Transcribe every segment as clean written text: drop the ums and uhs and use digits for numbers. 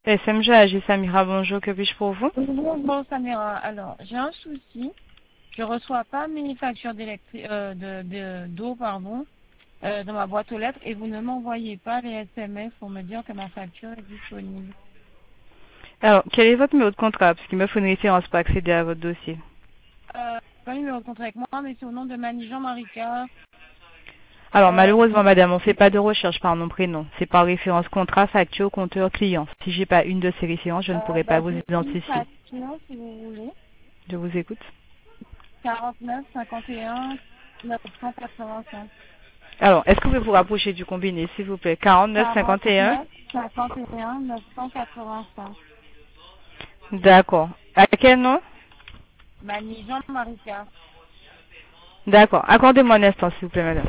SMG AG Samira, bonjour, que puis-je pour vous? Bonjour Samira, alors j'ai un souci, je reçois pas mes factures d'eau dans ma boîte aux lettres et vous ne m'envoyez pas les SMS pour me dire que ma facture est disponible. Alors, quel est votre numéro de contrat? Parce qu'il me faut une référence pour accéder à votre dossier. Pas le numéro de contrat avec moi, mais c'est au nom de Manijan Marika. Alors, malheureusement, madame, on ne fait pas de recherche par nom prénom. C'est par référence contrat, facture, compteur, client. Si j'ai pas une de ces références, je ne pourrai pas vous J'ai une identifier. facture, si vous voulez, Je vous écoute. 49 51 985. Alors, est-ce que vous pouvez vous rapprocher du combiné, s'il vous plaît? 49 51. 49 51 985. D'accord. À quel nom? Manijan Marika. D'accord. Accordez-moi un instant, s'il vous plaît, madame.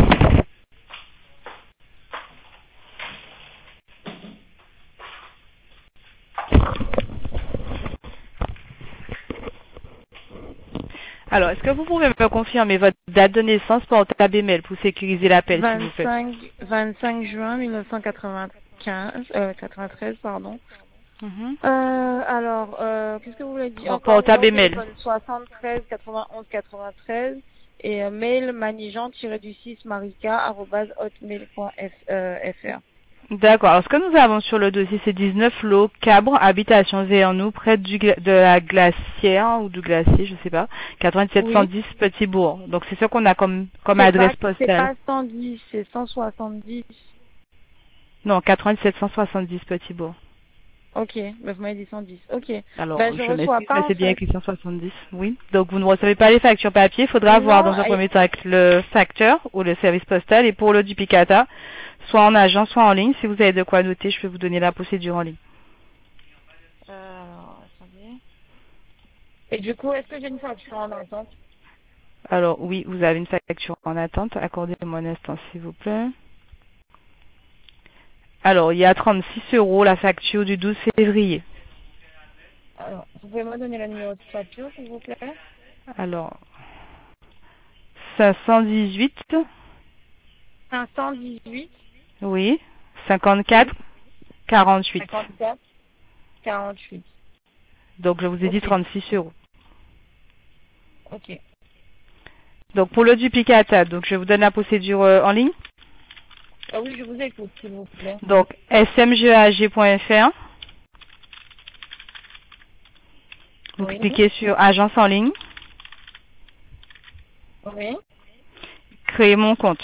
Alors, est-ce que vous pouvez me confirmer votre date de naissance portable et mail pour sécuriser l'appel, s'il vous plaît? 25 juin 93, pardon. Qu'est-ce que vous voulez dire? Donc, Encore portable numéro et de mail. téléphone 73 91 93 et mail manijan-6 marika@hotmail.fr. D'accord. Alors, ce que nous avons sur le dossier, c'est 19 lots Cabre, habitation Vernou, près de la glacière ou du glacier, je sais pas, 9710 Petit Bourg. Donc, c'est ce qu'on a comme adresse C'est postale. pas 110, c'est 170. Non, 9770 Petit Bourg. Ok, bah vous m'avez dit 110. Ok. Alors, Ben, je je reçois m'excuse, mais pas en c'est bien fait. écrit 170. Oui. Donc, vous ne recevez pas les factures papier. Il faudra voir Non, dans un premier temps avec le facteur ou le service postal. Et pour le duplicata, soit en agence, soit en ligne. Si vous avez de quoi noter, je peux vous donner la procédure en ligne. Attendez. Et du coup, est-ce que j'ai une facture en attente? Alors, oui, vous avez une facture en attente. Accordez-moi un instant, s'il vous plaît. Alors, il y a 36 € la facture du 12 février. Alors, vous pouvez me donner le numéro de facture, s'il vous plaît? Alors, 518, 518 oui, 54, 48. 54 48. Donc, je vous ai dit Ok, 36 €. ok. Donc, pour le duplicata, donc je vous donne la procédure en ligne. Ah oui, je vous écoute, s'il vous plaît. Donc, smgag.fr. Vous Oui, cliquez sur Agence en ligne. oui, Créer mon compte.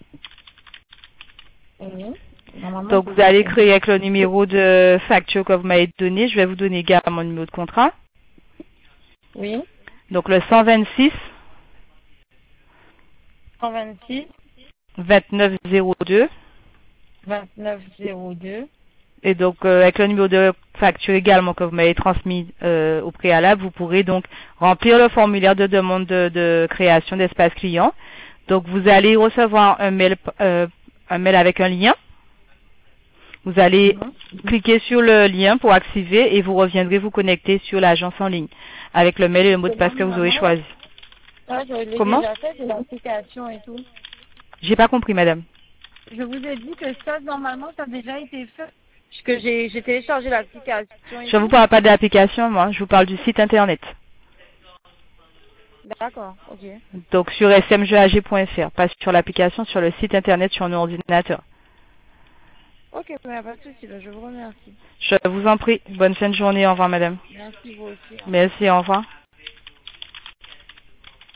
oui. Normalement, Donc, c'est vous allez fait. créer avec le numéro de facture que vous m'avez donné. Je vais vous donner également mon numéro de contrat. Oui, Donc, le 126 126 2902. 2902. Et donc, avec le numéro de facture également que vous m'avez transmis au préalable, vous pourrez donc remplir le formulaire de demande de création d'espace client. Donc, vous allez recevoir un mail avec un lien. Vous allez cliquer sur le lien pour activer et vous reviendrez vous connecter sur l'agence en ligne avec le mail et le mot de passe que vous aurez choisi. Ah, je l'ai Comment? déjà fait, c'est l'application et tout. J'ai pas compris, madame. Je vous ai dit que ça, normalement, ça a déjà été fait. Que j'ai téléchargé l'application et Je ne vous tout. parle pas de l'application, moi. Je vous parle du site internet. D'accord, ok. Donc, sur smgag.fr, pas sur l'application, sur le site internet sur un ordinateur. Ok, mais pas de souci, là, je vous remercie. Je vous en prie. Bonne fin de journée. Au revoir, madame. Merci vous aussi. Au revoir. Merci, au revoir.